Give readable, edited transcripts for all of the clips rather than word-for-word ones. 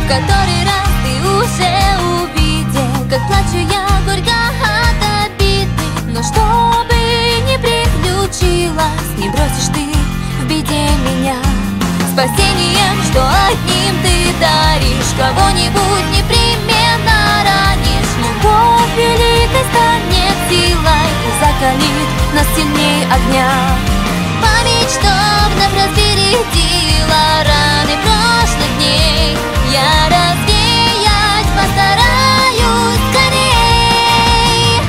В который раз ты уже увидел, как плачу я горько от обиды. Но что бы ни приключилось, не бросишь ты в беде меня. Спасением, что одним ты даришь, кого-нибудь непременно ранишь. Любовь великой станет силой и закалит нас сильней огня. Память, что вновь разбередила раны прошлых дней, я развеять постараюсь скорей.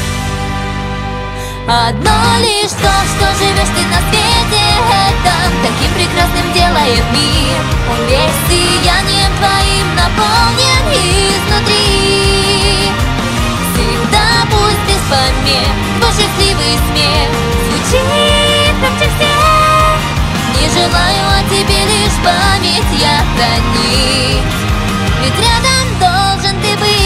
Одно лишь то, что живешь ты на свете этом, таким прекрасным делает мир. Он весь сиянием твоим наполнен изнутри. Всегда пусть без помех твой счастливый смех звучит громче всех. Не желаю о тебе лишь память я хранить, ведь рядом должен ты быть.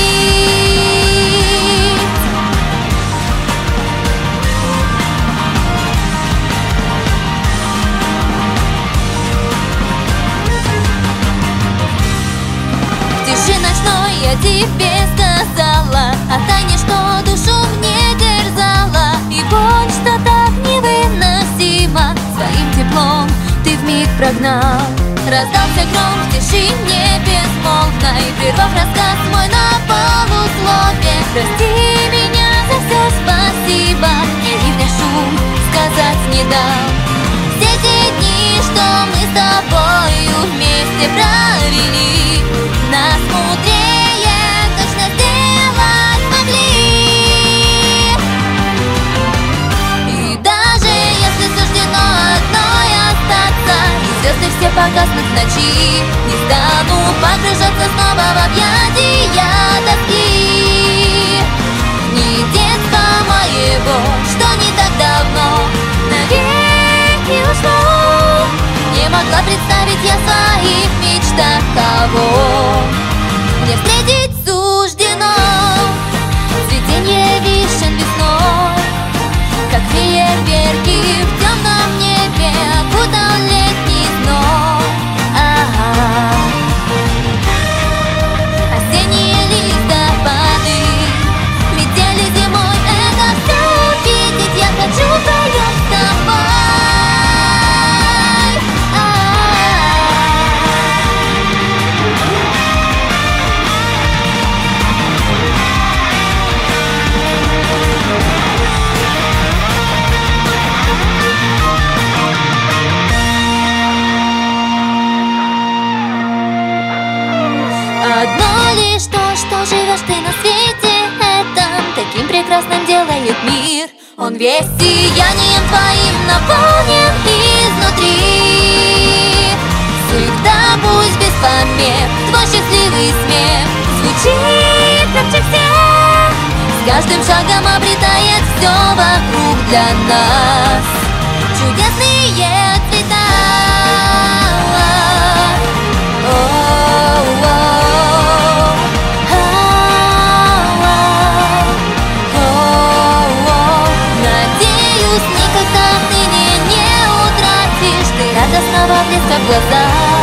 В тиши ночной я тебе сказала о тайне, что душу мне терзала, и боль, что так невыносима, своим теплом ты вмиг прогнал. Раздался гром в тишине безмолвной, прервав рассказ мой на полуслове. Прости меня за все, спасибо, и ливня шум сказать не дал. Все те дни, что мы с тобою вместе провели, нас мудрее точно сделать могли. И даже если суждено одной остаться, и звезды все погаснут в ночи, не стану погружаться снова в объятия тоски. Не детство моего, что не так давно навеки ушло. Не могла представить я в своих мечтах того, мне встретить суждено. Цветение вишен весной, как фейерверки в темном небе, окутал летний зной. Осенние листопады, метели зимой, это все видеть я хочу вдвоем с тобой. Одно лишь то, что живешь ты на свете этом, таким прекрасным делает мир. Он весь сиянием твоим наполнен изнутри. Всегда пусть без помех твой счастливый смех звучит громче всех. С каждым шагом обретает все вокруг для нас чудесные цвета. Радостного блеска в глазах.